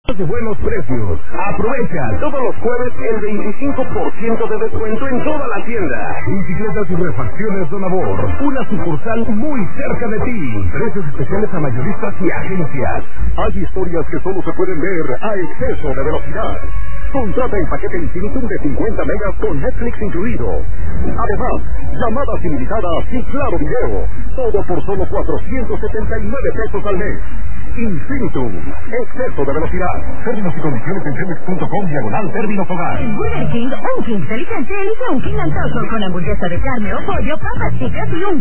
de buenos precios. Aprovecha todos los jueves el 25% de descuento en toda la tienda. Bicicletas y refacciones Don Amor. Una sucursal muy cerca de ti. Precios especiales a mayoristas y agencias. Hay historias que solo se pueden ver a exceso de velocidad. Contrata el paquete Infinitum de 50 megas con Netflix incluido. Además, llamadas ilimitadas y claro video. Todo por solo 479 pesos al mes. Infinitum. Exceso de velocidad. Términos y condiciones en cemex.com/términos hogar. En Burger King, un King inteligente elige un King antojo con hamburguesa de carne o pollo, papas chicas y un